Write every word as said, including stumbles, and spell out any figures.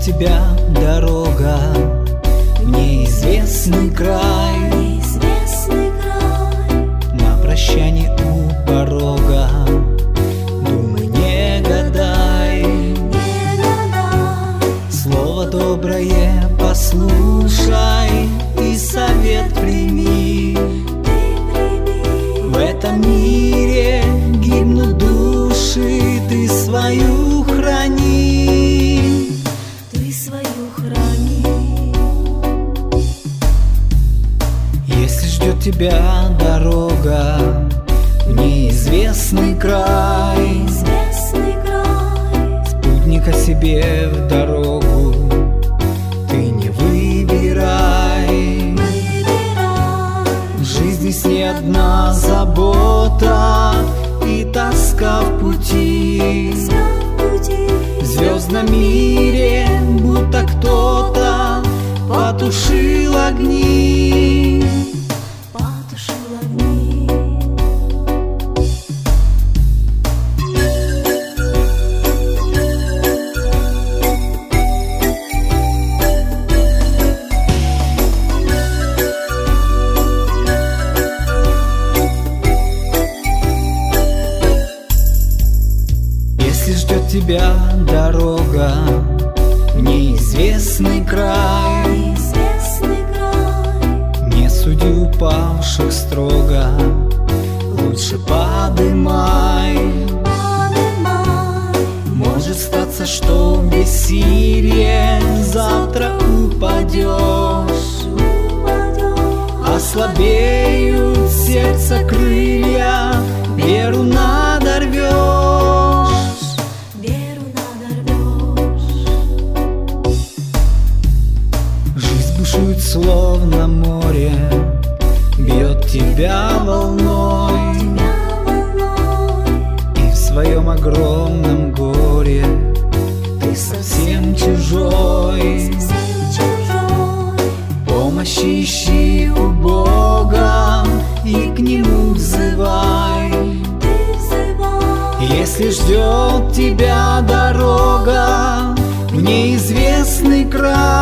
тебя дорога в неизвестный край. Неизвестный край. На прощание у порога думай, не гадай, Не гадай. слово доброе послушай и совет прими. В этом мире гибнут души, ты свою храни. Ты свою храни. Если ждет тебя дорога в неизвестный край, Неизвестный край. спутника себе в дорогу ты не выбирай. Выбирай. В жизни с ней одна забота и тоска в пути. Пути. В звездном мире будто кто-то потушил огни. Потушил огни. Если ждет тебя дорога в неизвестный край, Неизвестный край. не суди упавших строго, лучше подымай. Подымай. Может статься, что в бессилие завтра упадешь, Упадешь. ослабеют сердце крылья, веру надорвешь. Веру надорвешь. Жизнь бушует словно море, бьет тебя волной, Тебя волной. и в своем огромном горе ты совсем чужой. Совсем чужой. Помощи ищи у Бога и к Нему взывай. Ты взывай. Если ждет тебя дорога в неизвестный край,